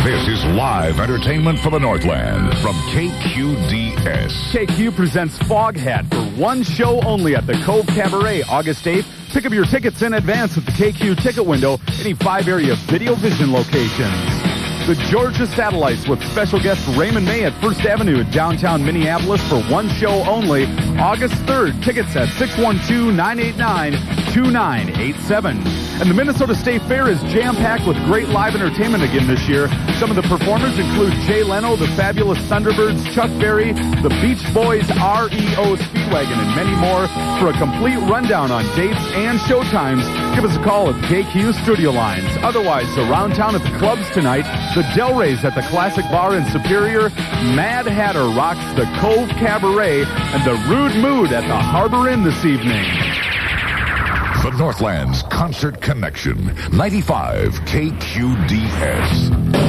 This is live entertainment for the Northland from KQDS. KQ presents Foghat for one show only at the Cove Cabaret, August 8th. Pick up your tickets in advance at the KQ ticket window, any 5 area Video Vision locations. The Georgia Satellites with special guest Raymond May at First Avenue in downtown Minneapolis for one show only, August 3rd. Tickets at 612-989-2987. And the Minnesota State Fair is jam-packed with great live entertainment again this year. Some of the performers include Jay Leno, the Fabulous Thunderbirds, Chuck Berry, the Beach Boys, REO Speedwagon, and many more. For a complete rundown on dates and showtimes, give us a call at the KQ studio lines. Otherwise, around town at the clubs tonight, the Delrays at the Classic Bar in Superior, Mad Hatter rocks the Cove Cabaret, and the Rude Mood at the Harbor Inn this evening. The Northland's Concert Connection, 95 KQDS.